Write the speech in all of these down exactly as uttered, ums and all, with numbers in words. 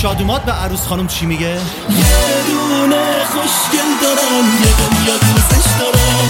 شادومات به عروس خانم چی میگه؟ یه دونه خوشگل دارم، یه دنیا دوستش دارم.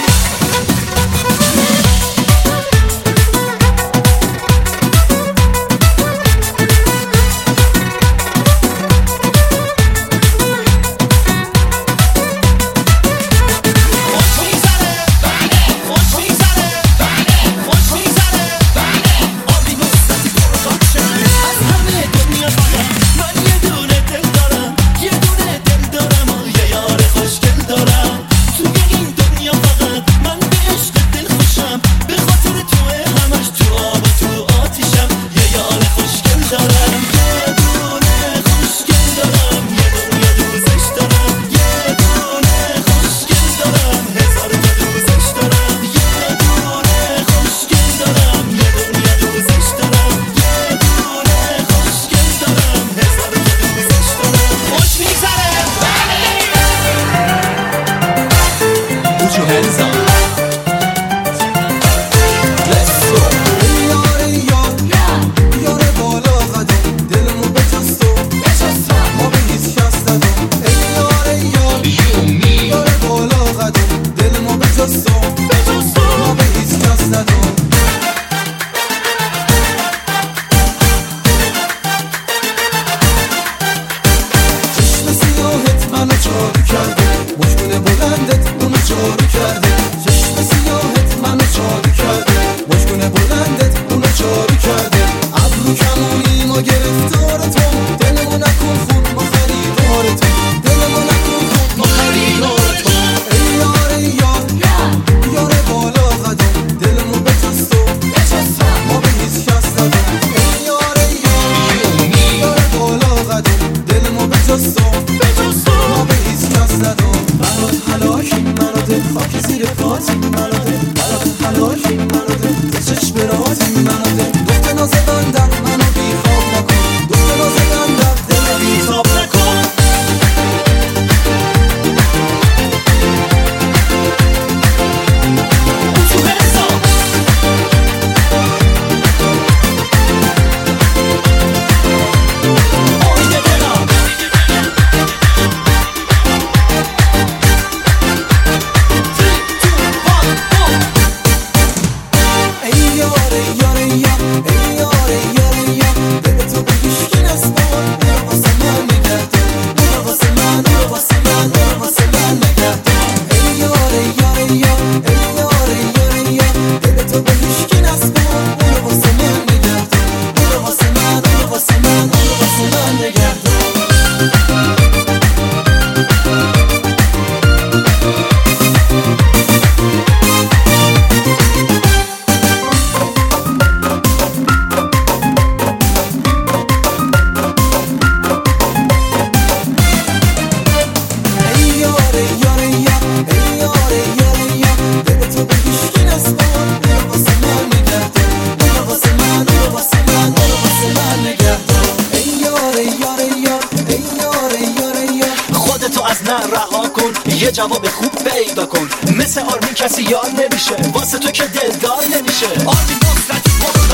یه جواب خوب پیدا کن، مثل آرمین کسی یار نمیشه، واسه تو که دلدار نمیشه. آرمین نصرتی برو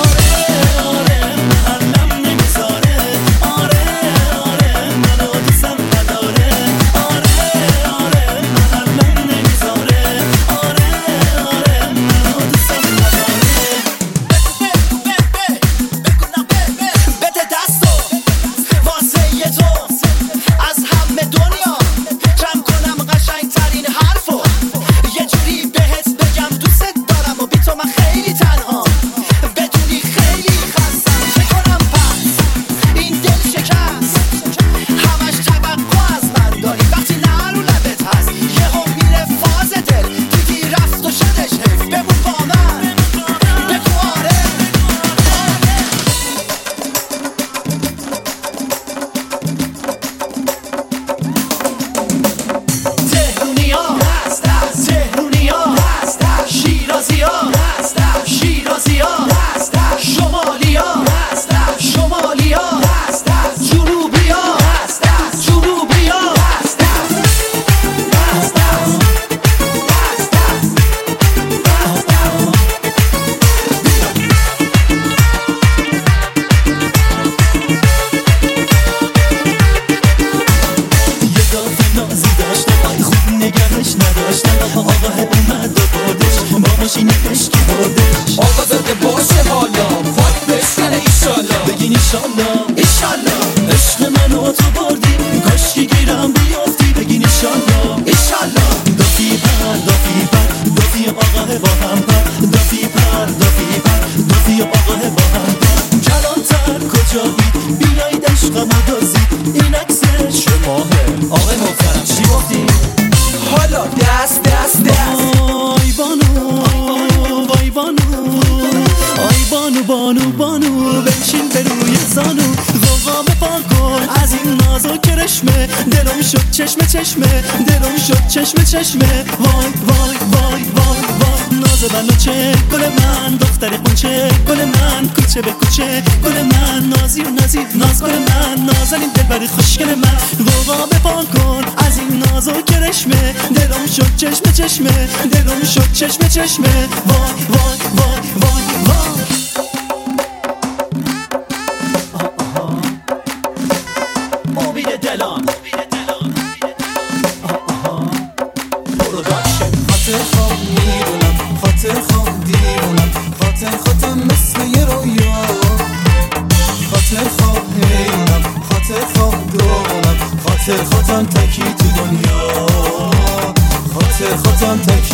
آره آره محلم نمیذاره، آره آره منو دوستم نداره، آره آره محلم نمیذاره، آره آره منو دوستم نداره. بگو بگو بگو نه بگو بده دستو واسه یه تو از همه دنیا جمع کنم قشنگ ترین حرفو، یه جوری بهت بگم دوست دارم و بی تو من خیلی تنها، بدونی خیلی خستم. بازی داشتم خوب نگهش نداشتم آقا اومد و بردش با ماشینش کی بردش آقا زده باشه حالا فاک بشکنه ایشالا بگین ایشالله ایشالا عشق منو تو بردی کاش که گیرم بیافتی بگین ایشالله ایشالا دافی پر دافی پر دافی آقا با هم پر دافی پر دافی پر دافی آقا با هم پر کلانتر کجایی بیایید عشقم دازید این عکس شماهه آقای محترم چی گفتی؟ حالا دست دست دست وای بانو وای بانو آی بانو بانو بانو بنشین به روی زانو غوغا بپا کن از این ناز و کرشمه دلم شد چشمه چشمه دلم شد چشمه چشمه وای وای وای وای وای ناز بنو چه گل من دختر قنچه گل من کوچه به کوچه گل من نازی و نازی ناز گل من نازنین دلبر خوشگل من غوغا بپا کن از این ناز و کرشمه دلم شد چشمه چشمه دلم شد چشمه چشمه وای وای وای وای وای امید دلان پروداکشن خاطر خواب میدونم خاطر خواب دیرونم خاطر خاطر مثل یه رویا خاطر خواب میدونم خاطر خواب دونم خاطر خاطر تکی تو دنیا خاطر خاطر تکی